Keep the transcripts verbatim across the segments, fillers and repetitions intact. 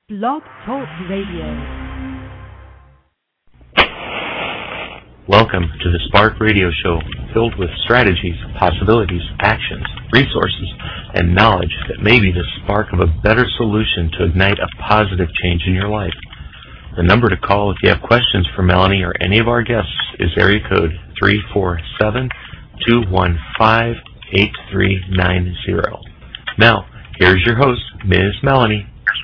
Blog Talk Radio. Welcome to the Spark Radio Show, filled with strategies, possibilities, actions, resources, and knowledge that may be the spark of a better solution to ignite a positive change in your life. The number to call if you have questions for Melanie or any of our guests is area code three four seven, two one five, eight three nine zero. Now, here's your host, Miz Melanie.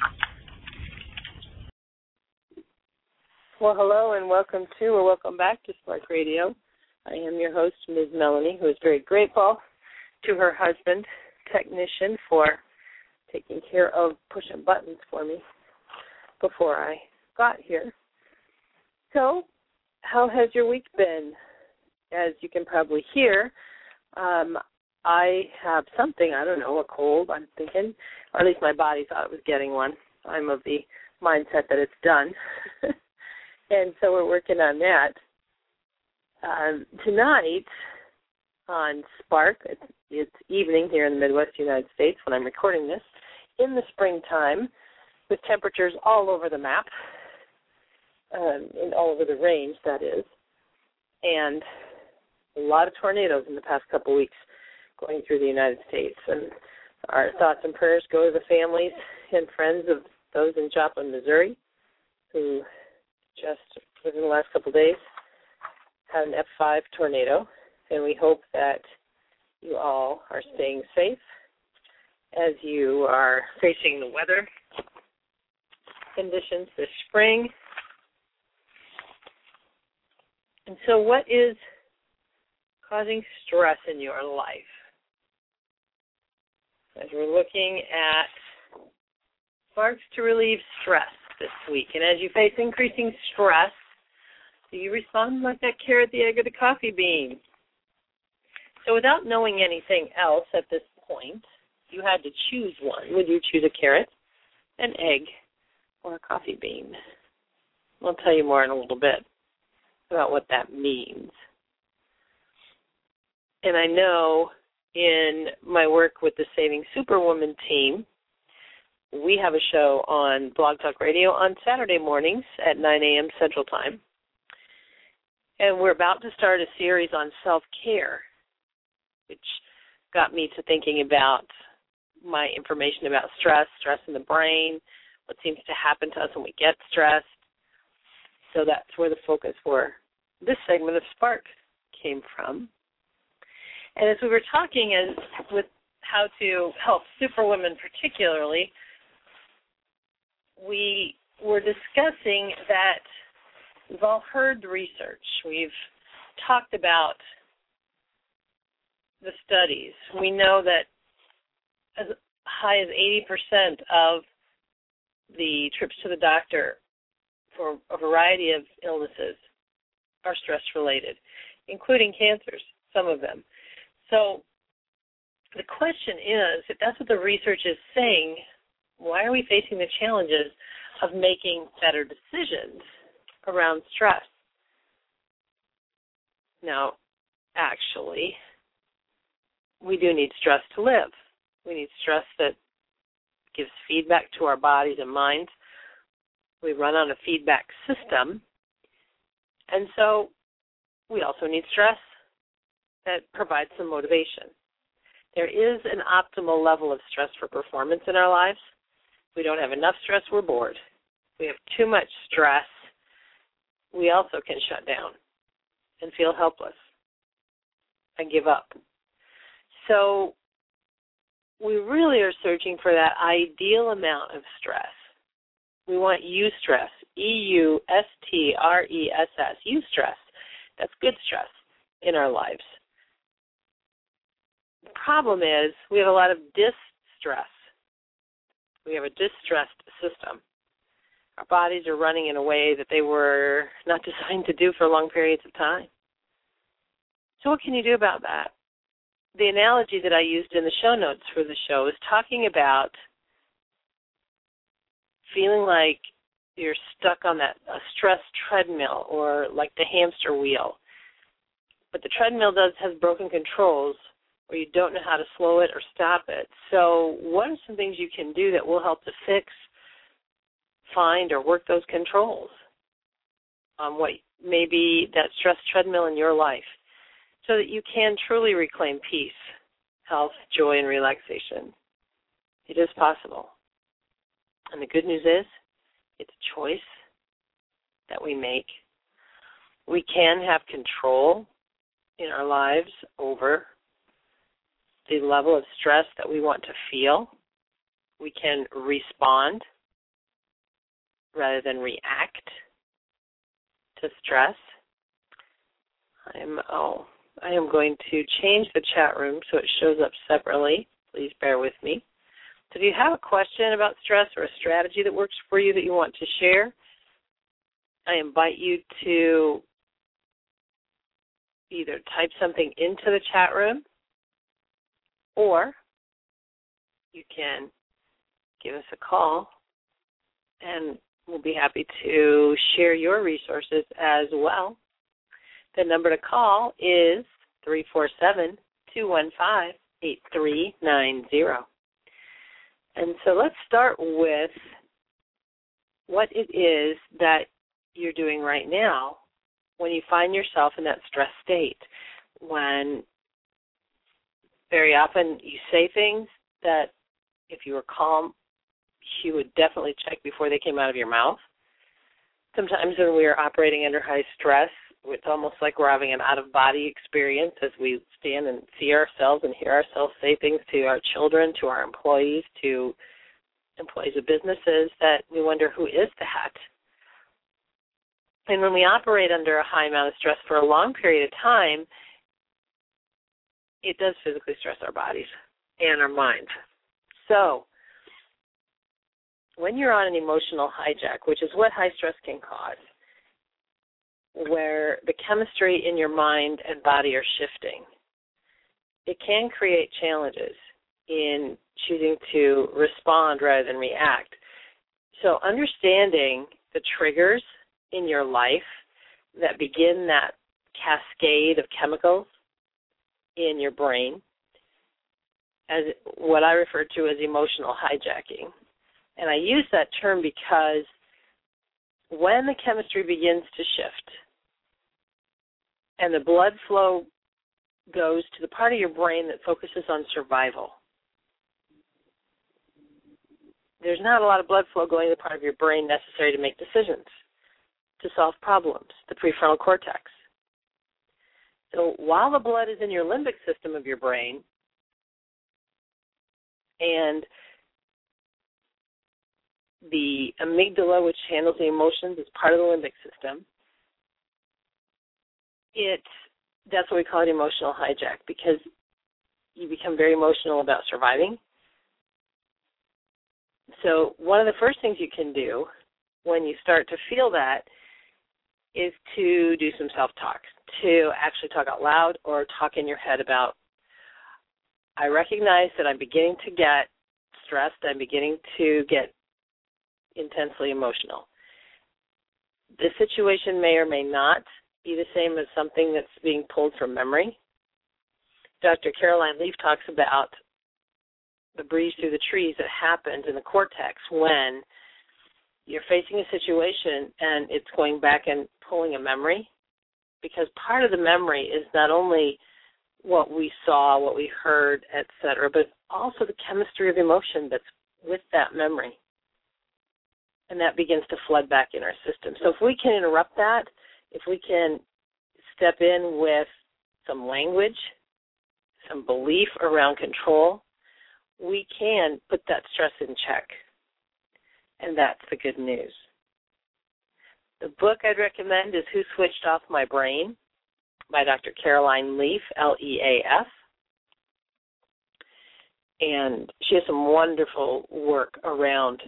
Well, hello and welcome to or welcome back to Spark Radio. I am your host, Miz Melanie, who is very grateful to her husband, technician, for taking care of pushing buttons for me before I got here. So, how has your week been? As you can probably hear, um, I have something, I don't know, a cold, I'm thinking, or at least my body thought it was getting one. I'm of the mindset that it's done. And so we're working on that. Um, tonight on Spark, it's, it's evening here in the Midwest United States when I'm recording this, in the springtime, with temperatures all over the map, um, and all over the range, that is, and a lot of tornadoes in the past couple of weeks going through the United States. And our thoughts and prayers go to the families and friends of those in Joplin, Missouri, who just within the last couple of days had an F five tornado, and we hope that you all are staying safe as you are facing the weather conditions this spring. And so what is causing stress in your life? As we're looking at sparks to relieve stress this week. And as you face increasing stress, do you respond like that carrot, the egg, or the coffee bean? So without knowing anything else at this point, you had to choose one. Would you choose a carrot, an egg, or a coffee bean? I'll tell you more in a little bit about what that means. And I know in my work with the Saving Superwoman team, we have a show on Blog Talk Radio on Saturday mornings at nine a.m. Central Time. And we're about to start a series on self-care, which got me to thinking about my information about stress, stress in the brain, what seems to happen to us when we get stressed. So that's where the focus for this segment of Spark came from. And as we were talking as with how to help superwomen particularly, we were discussing that we've all heard the research. We've talked about the studies. We know that as high as eighty percent of the trips to the doctor for a variety of illnesses are stress-related, including cancers, some of them. So the question is, if that's what the research is saying, why are we facing the challenges of making better decisions around stress? Now, actually, we do need stress to live. We need stress that gives feedback to our bodies and minds. We run on a feedback system. And so we also need stress that provides some motivation. There is an optimal level of stress for performance in our lives. We don't have enough stress, we're bored. We have too much stress, we also can shut down and feel helpless and give up. So we really are searching for that ideal amount of stress. We want eustress, E U S T R E S S, eustress. That's good stress in our lives. The problem is we have a lot of distress. We have a distressed system. Our bodies are running in a way that they were not designed to do for long periods of time. So what can you do about that? The analogy that I used in the show notes for the show is talking about feeling like you're stuck on that a stress treadmill or like the hamster wheel. But the treadmill does has broken controls where you don't know how to slow it or stop it. So what are some things you can do that will help to fix find or work those controls on what may be that stress treadmill in your life so that you can truly reclaim peace, health, joy, and relaxation. It is possible. And the good news is it's a choice that we make. We can have control in our lives over the level of stress that we want to feel. We can respond rather than react to stress. I'm oh, I am going to change the chat room so it shows up separately. Please bear with me. So if you have a question about stress or a strategy that works for you that you want to share, I invite you to either type something into the chat room or you can give us a call and we'll be happy to share your resources as well. The number to call is three four seven, two one five, eight three nine zero. And so let's start with what it is that you're doing right now when you find yourself in that stress state, when very often you say things that if you were calm, you would definitely check before they came out of your mouth. Sometimes when we are operating under high stress, it's almost like we're having an out-of-body experience as we stand and see ourselves and hear ourselves say things to our children, to our employees, to employees of businesses that we wonder, who is that? And when we operate under a high amount of stress for a long period of time, it does physically stress our bodies and our minds. So when you're on an emotional hijack, which is what high stress can cause, where the chemistry in your mind and body are shifting, it can create challenges in choosing to respond rather than react. So understanding the triggers in your life that begin that cascade of chemicals in your brain, as what I refer to as emotional hijacking. And I use that term because when the chemistry begins to shift and the blood flow goes to the part of your brain that focuses on survival, there's not a lot of blood flow going to the part of your brain necessary to make decisions, to solve problems, the prefrontal cortex. So while the blood is in your limbic system of your brain, and the amygdala, which handles the emotions, is part of the limbic system, it that's what we call it, emotional hijack, because you become very emotional about surviving. So one of the first things you can do when you start to feel that is to do some self-talk, to actually talk out loud or talk in your head about, I recognize that I'm beginning to get stressed, I'm beginning to get intensely emotional. This situation may or may not be the same as something that's being pulled from memory. Doctor Caroline Leaf talks about the breeze through the trees that happens in the cortex when you're facing a situation and it's going back and pulling a memory, because part of the memory is not only what we saw, what we heard, et cetera, but also the chemistry of emotion that's with that memory. And that begins to flood back in our system. So if we can interrupt that, if we can step in with some language, some belief around control, we can put that stress in check. And that's the good news. The book I'd recommend is Who Switched Off My Brain by Doctor Caroline Leaf, L E A F. And she has some wonderful work around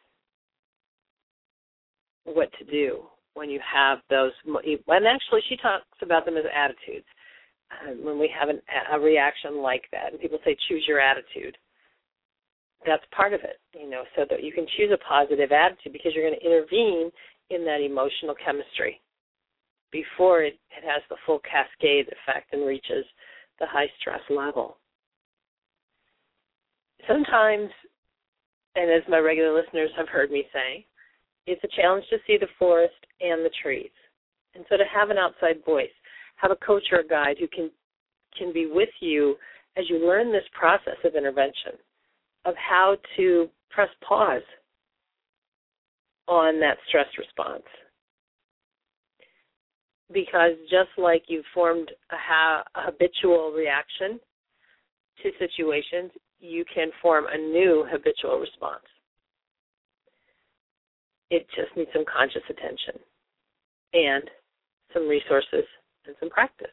what to do when you have those. And actually she talks about them as attitudes. Um, when we have an, a reaction like that, and people say choose your attitude. That's part of it, you know, so that you can choose a positive attitude because you're going to intervene in that emotional chemistry before it, it has the full cascade effect and reaches the high stress level. Sometimes, and as my regular listeners have heard me say, it's a challenge to see the forest and the trees. And so to have an outside voice, have a coach or a guide who can can be with you as you learn this process of intervention, of how to press pause on that stress response. Because just like you've formed a, ha- a habitual reaction to situations, you can form a new habitual response. It just needs some conscious attention and some resources and some practice.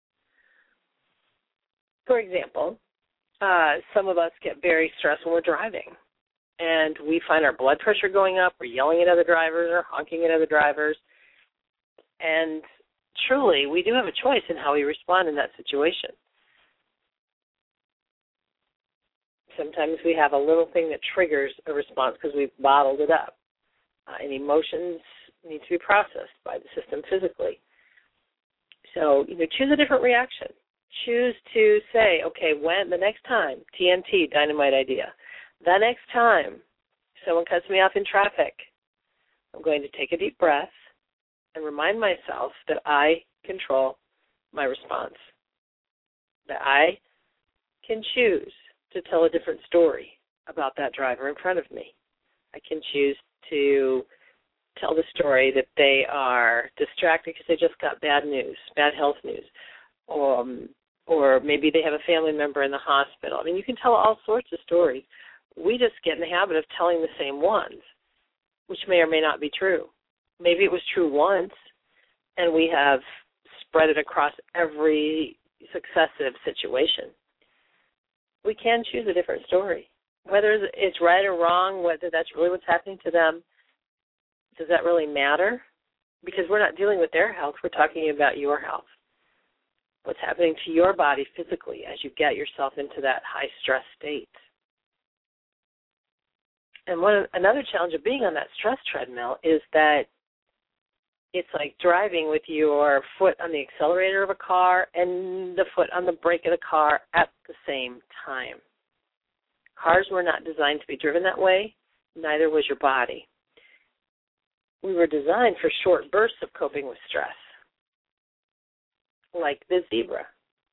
For example, uh, some of us get very stressed when we're driving, and we find our blood pressure going up, we're yelling at other drivers or honking at other drivers, and truly, we do have a choice in how we respond in that situation. Sometimes we have a little thing that triggers a response because we've bottled it up. Uh, and emotions need to be processed by the system physically. So, you know, choose a different reaction. Choose to say, okay, when the next time, T N T, dynamite idea, the next time someone cuts me off in traffic, I'm going to take a deep breath and remind myself that I control my response, that I can choose to tell a different story about that driver in front of me. I can choose to tell the story that they are distracted because they just got bad news, bad health news, um, or maybe they have a family member in the hospital. I mean, you can tell all sorts of stories. We just get in the habit of telling the same ones, which may or may not be true. Maybe it was true once, and we have spread it across every successive situation. We can choose a different story. Whether it's right or wrong, whether that's really what's happening to them, does that really matter? Because we're not dealing with their health. We're talking about your health. What's happening to your body physically as you get yourself into that high-stress state. And one another challenge of being on that stress treadmill is that it's like driving with your foot on the accelerator of a car and the foot on the brake of the car at the same time. Cars were not designed to be driven that way, neither was your body. We were designed for short bursts of coping with stress, like the zebra.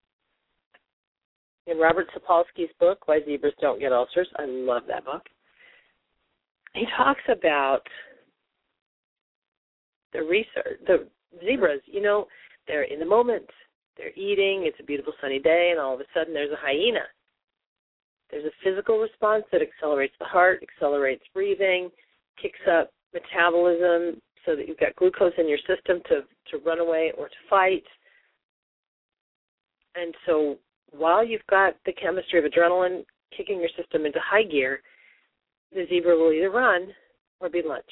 In Robert Sapolsky's book, Why Zebras Don't Get Ulcers, I love that book, he talks about the research, the zebras, you know, they're in the moment. They're eating, it's a beautiful sunny day, and all of a sudden there's a hyena. There's a physical response that accelerates the heart, accelerates breathing, kicks up metabolism so that you've got glucose in your system to, to run away or to fight. And so while you've got the chemistry of adrenaline kicking your system into high gear, the zebra will either run or be lunch.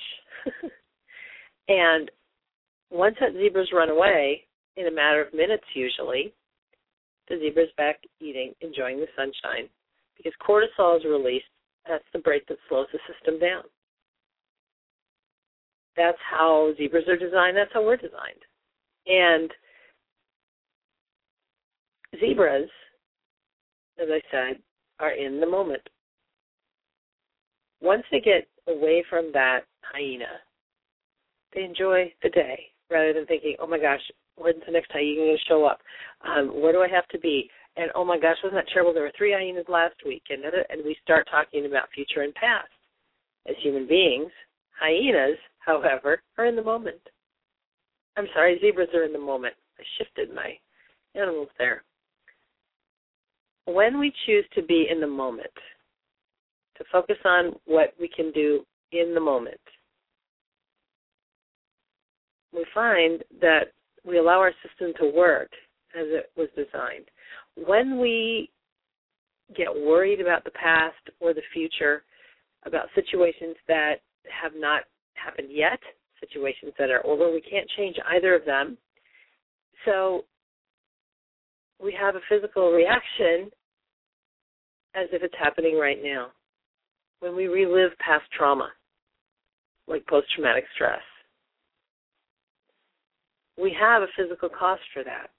And once that zebra's run away, in a matter of minutes usually, the zebra's back eating, enjoying the sunshine, because cortisol is released. That's the brake that slows the system down. That's how zebras are designed. That's how we're designed. And zebras, as I said, are in the moment. Once they get away from that hyena, they enjoy the day rather than thinking, oh, my gosh, when's the next hyena going to show up? Um, where do I have to be? And, oh, my gosh, wasn't that terrible? There were three hyenas last week. And, and we start talking about future and past. As human beings, hyenas, however, are in the moment. I'm sorry, zebras are in the moment. I shifted my animals there. When we choose to be in the moment, to focus on what we can do in the moment, we find that we allow our system to work as it was designed. When we get worried about the past or the future, about situations that have not happened yet, situations that are over, we can't change either of them. So we have a physical reaction as if it's happening right now. When we relive past trauma, like post-traumatic stress, we have a physical cost for that.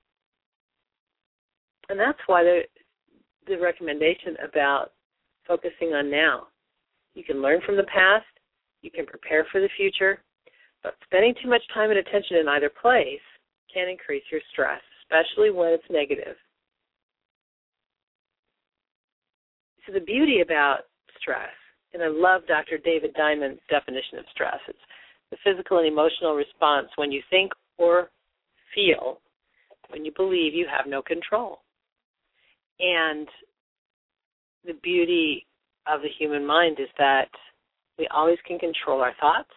And that's why the, the recommendation about focusing on now. You can learn from the past. You can prepare for the future, but spending too much time and attention in either place can increase your stress, especially when it's negative. So the beauty about stress, and I love Doctor David Diamond's definition of stress, it's the physical and emotional response when you think or feel when you believe you have no control. And the beauty of the human mind is that we always can control our thoughts,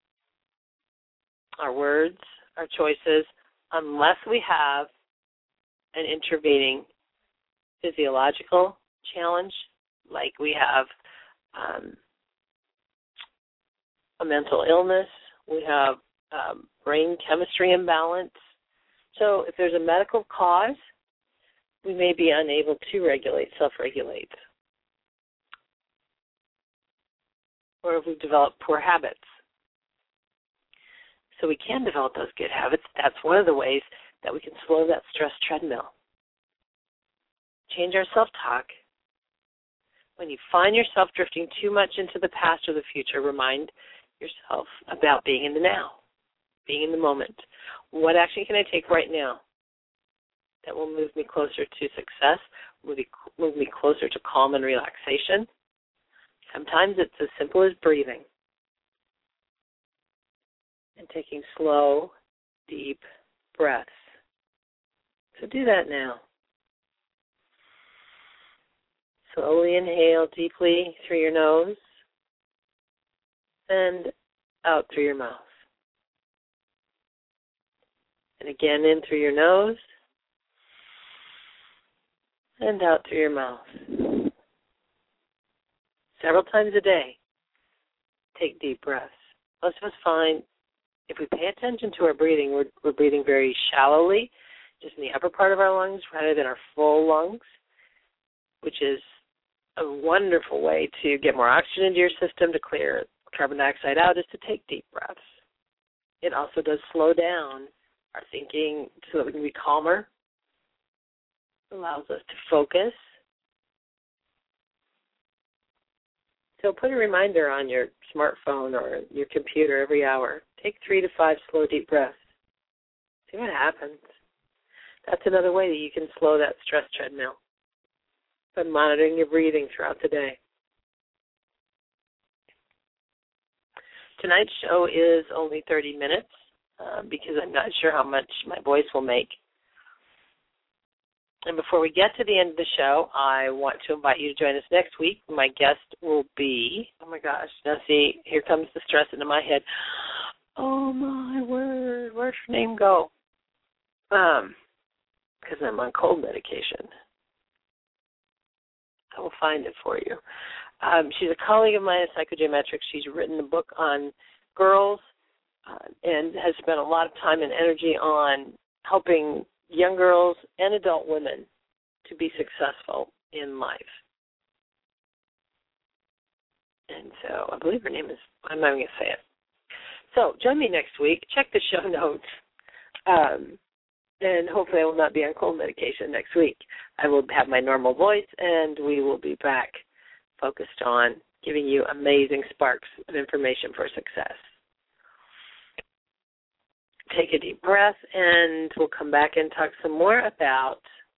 our words, our choices, unless we have an intervening physiological challenge, like we have um, a mental illness, we have um, brain chemistry imbalance. So if there's a medical cause, we may be unable to regulate, self-regulate. Or if we've developed poor habits. So we can develop those good habits. That's one of the ways that we can slow that stress treadmill. Change our self-talk. When you find yourself drifting too much into the past or the future, remind yourself about being in the now, being in the moment. What action can I take right now that will move me closer to success, move me, move me closer to calm and relaxation? Sometimes it's as simple as breathing and taking slow, deep breaths. So do that now. Slowly inhale deeply through your nose and out through your mouth. And again in through your nose and out through your mouth. Several times a day, take deep breaths. Most of us find if we pay attention to our breathing, we're, we're breathing very shallowly, just in the upper part of our lungs rather than our full lungs, which is a wonderful way to get more oxygen into your system, to clear carbon dioxide out, is to take deep breaths. It also does slow down our thinking so that we can be calmer. It allows us to focus. So put a reminder on your smartphone or your computer every hour. Take three to five slow, deep breaths. See what happens. That's another way that you can slow that stress treadmill, by monitoring your breathing throughout the day. Tonight's show is only thirty minutes uh, because I'm not sure how much my voice will make. And before we get to the end of the show, I want to invite you to join us next week. My guest will be, oh my gosh, now see, here comes the stress into my head. Oh my word, where'd her name go? Um, because I'm on cold medication. I will find it for you. Um, she's a colleague of mine at Psychogeometrics. She's written a book on girls uh, and has spent a lot of time and energy on helping young girls and adult women to be successful in life. And so I believe her name is, I'm not even going to say it. So join me next week. Check the show notes. Um, and hopefully I will not be on cold medication next week. I will have my normal voice, and we will be back focused on giving you amazing sparks of information for success. Take a deep breath, and we'll come back and talk some more about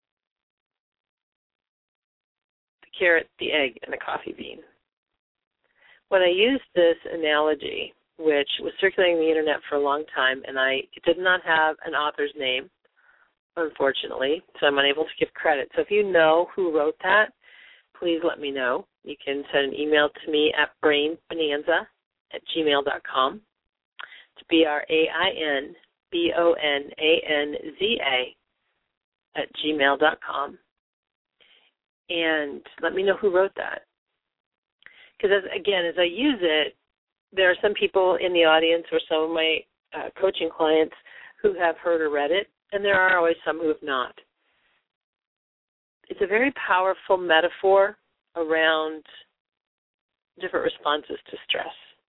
the carrot, the egg, and the coffee bean. When I used this analogy, which was circulating the internet for a long time, and I did not have an author's name, unfortunately, so I'm unable to give credit. So if you know who wrote that, please let me know. You can send an email to me at brainbonanza at gmail dot com. It's B R A I N B O N A N Z A at gmail dot com. And let me know who wrote that. Because, again, as I use it, there are some people in the audience or some of my uh, coaching clients who have heard or read it, and there are always some who have not. It's a very powerful metaphor around different responses to stress.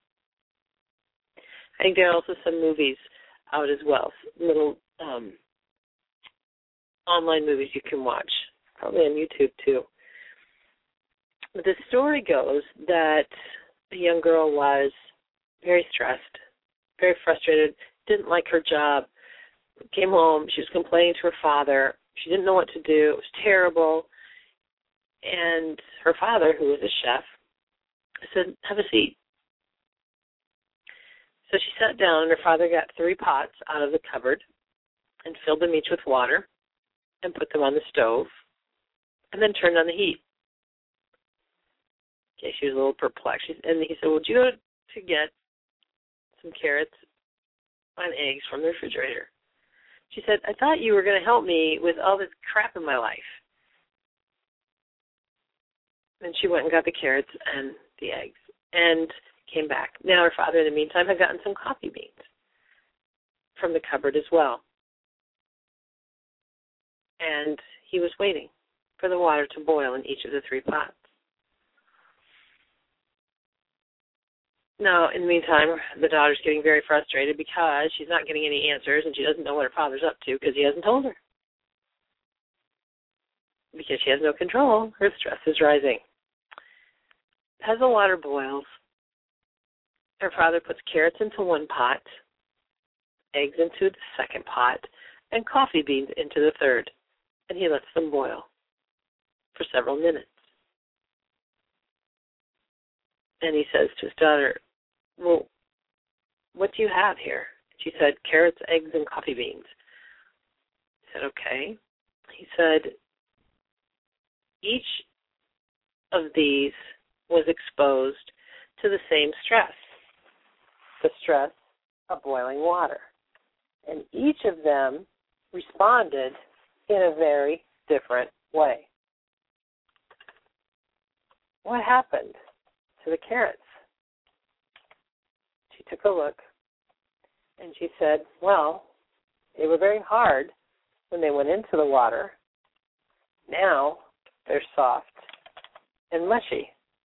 I think there are also some movies out as well, little um, online movies you can watch, probably on YouTube too. But the story goes that a young girl was very stressed, very frustrated, didn't like her job, came home, she was complaining to her father. She didn't know what to do. It was terrible. And her father, who was a chef, said, have a seat. So she sat down, and her father got three pots out of the cupboard and filled them each with water and put them on the stove and then turned on the heat. Okay, she was a little perplexed. And he said, would you go to get some carrots and eggs from the refrigerator? She said, I thought you were going to help me with all this crap in my life. And she went and got the carrots and the eggs and came back. Now her father, in the meantime, had gotten some coffee beans from the cupboard as well. And he was waiting for the water to boil in each of the three pots. Now, in the meantime, the daughter's getting very frustrated because she's not getting any answers and she doesn't know what her father's up to because he hasn't told her. Because she has no control, her stress is rising. As the water boils, her father puts carrots into one pot, eggs into the second pot, and coffee beans into the third, and he lets them boil for several minutes. And he says to his daughter, well, what do you have here? She said, carrots, eggs, and coffee beans. He said, okay. He said, each of these was exposed to the same stress, the stress of boiling water. And each of them responded in a very different way. What happened to the carrots? She took a look and she said, well, they were very hard when they went into the water. Now they're soft and mushy.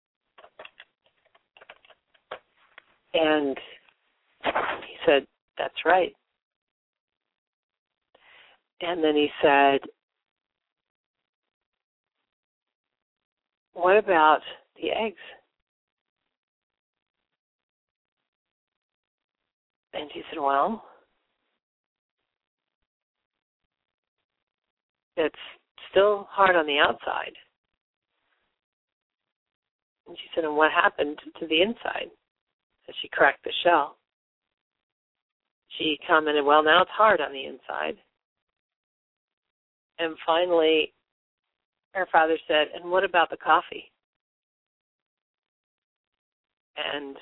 And he said, that's right. And then he said, what about the eggs? And she said, well, it's still hard on the outside. And she said, and what happened to the inside? As she cracked the shell. She commented, well, now it's hard on the inside. And finally, her father said, and what about the coffee? And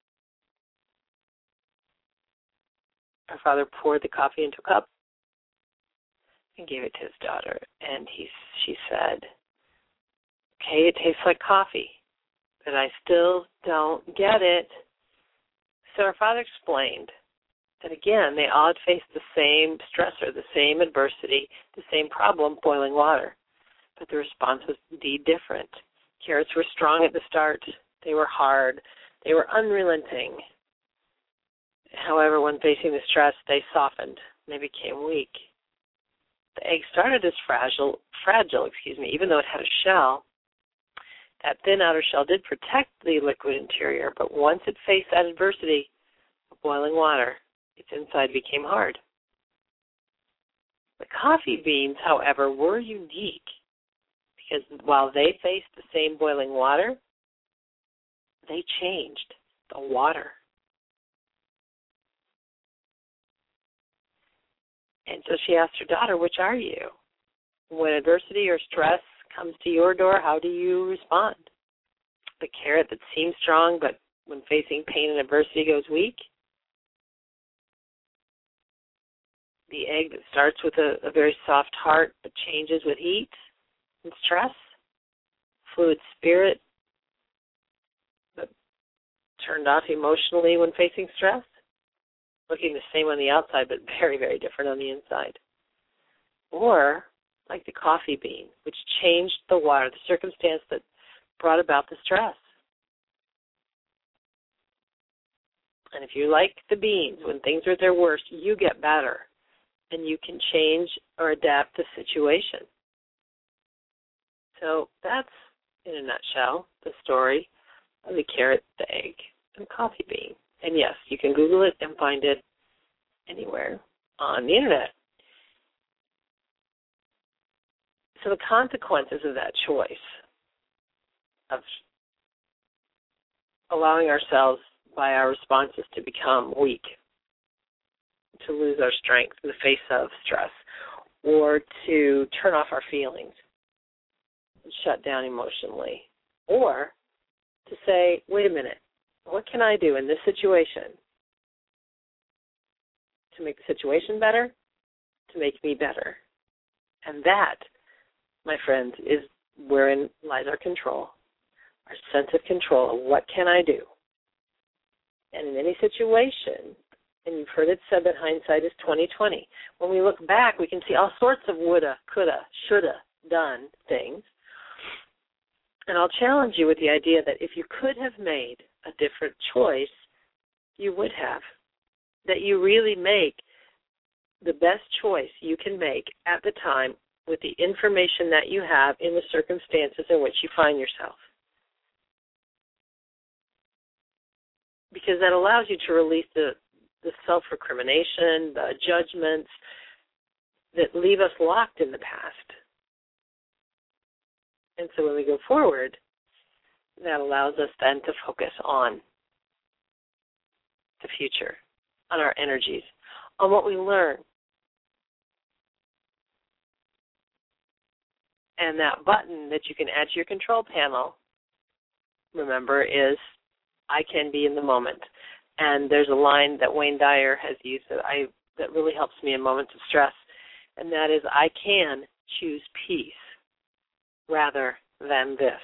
her father poured the coffee into a cup and gave it to his daughter. And he, she said, okay, it tastes like coffee, but I still don't get it. So her father explained that, again, they all had faced the same stressor, the same adversity, the same problem, boiling water. But the response was indeed different. Carrots were strong at the start. They were hard. They were unrelenting. However, when facing the stress, they softened. They became weak. The egg started as fragile, fragile, excuse me, even though it had a shell. That thin outer shell did protect the liquid interior, but once it faced that adversity of boiling water, its inside became hard. The coffee beans, however, were unique because while they faced the same boiling water, they changed the water. And so she asked her daughter, which are you? When adversity or stress comes to your door, how do you respond? The carrot that seems strong, but when facing pain and adversity goes weak? The egg that starts with a, a very soft heart but changes with heat and stress? Fluid spirit but turned off emotionally when facing stress? Looking the same on the outside but very, very different on the inside. Or like the coffee bean, which changed the water, the circumstance that brought about the stress. And if you like the beans, when things are at their worst, you get better, and you can change or adapt the situation. So that's, in a nutshell, the story of the carrot, the egg, and coffee bean. And yes, you can Google it and find it anywhere on the internet. So the consequences of that choice, of allowing ourselves by our responses to become weak, to lose our strength in the face of stress, or to turn off our feelings and shut down emotionally, or to say, wait a minute, what can I do in this situation to make the situation better, to make me better? And that, my friends, is wherein lies our control, our sense of control of what can I do. And in any situation, and you've heard it said that hindsight is twenty twenty. When we look back, we can see all sorts of woulda, coulda, shoulda done things. And I'll challenge you with the idea that if you could have made a different choice, you would have. That you really make the best choice you can make at the time with the information that you have in the circumstances in which you find yourself. Because that allows you to release the, the self-recrimination, the judgments that leave us locked in the past. And so when we go forward, that allows us then to focus on the future, on our energies, on what we learn. And that button that you can add to your control panel, remember, is I can be in the moment. And there's a line that Wayne Dyer has used that I that really helps me in moments of stress, and that is, I can choose peace rather than this.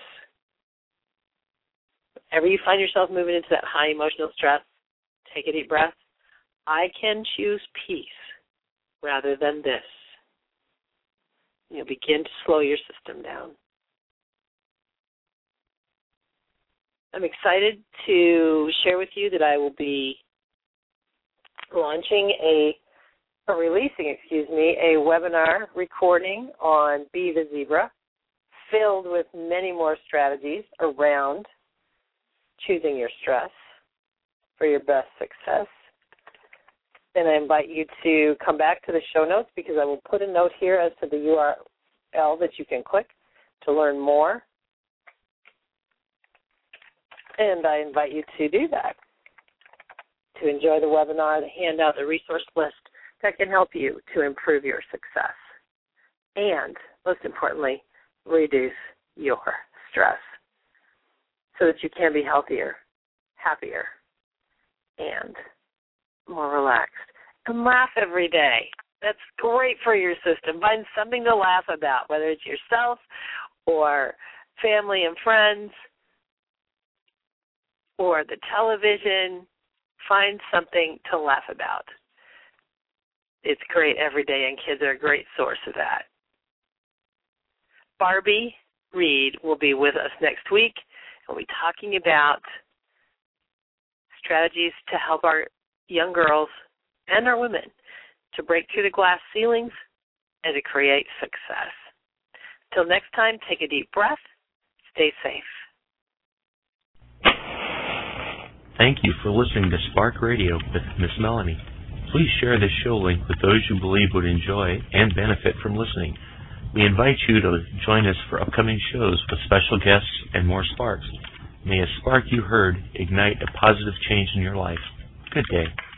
Whenever you find yourself moving into that high emotional stress, take a deep breath. I can choose peace rather than this. You'll begin to slow your system down. I'm excited to share with you that I will be launching a, or releasing, excuse me, a webinar recording on Be the Zebra, filled with many more strategies around choosing your stress for your best success. And I invite you to come back to the show notes, because I will put a note here as to the U R L that you can click to learn more. And I invite you to do that, to enjoy the webinar, the handout, the resource list that can help you to improve your success. And, most importantly, reduce your stress so that you can be healthier, happier, and more relaxed. And laugh every day. That's great for your system. Find something to laugh about, whether it's yourself or family and friends or the television. Find something to laugh about. It's great every day, and kids are a great source of that. Barbie Reed will be with us next week. We'll be talking about strategies to help our young girls and our women to break through the glass ceilings and to create success. Till next time, take a deep breath. Stay safe. Thank you for listening to Spark Radio with Miss Melanie. Please share this show link with those you believe would enjoy and benefit from listening. We invite you to join us for upcoming shows with special guests and more sparks. May a spark you heard ignite a positive change in your life. Good day.